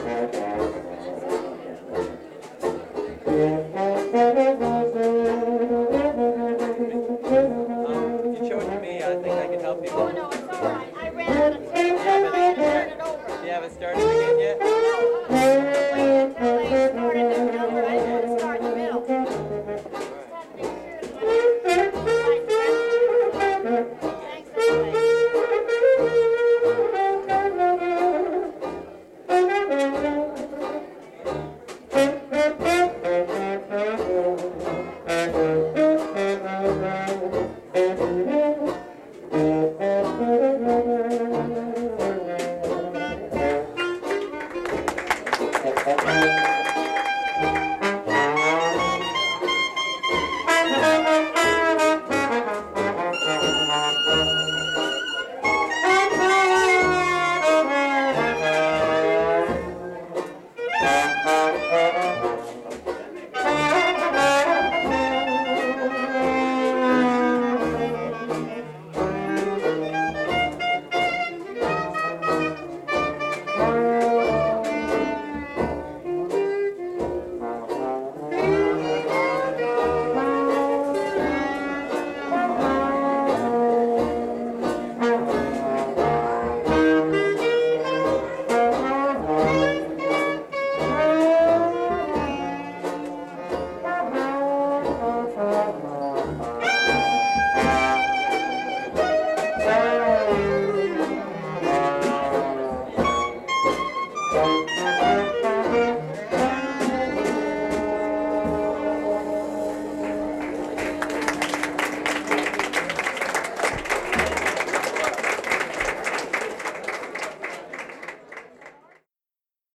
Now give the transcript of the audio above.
If you show it to me, I think I can help you. Oh, no, it's all right. I ran out of tape. I had to turn it over. You haven't started again yet? Wait until they started the number. I just want to start in the middle. Thanks anyway.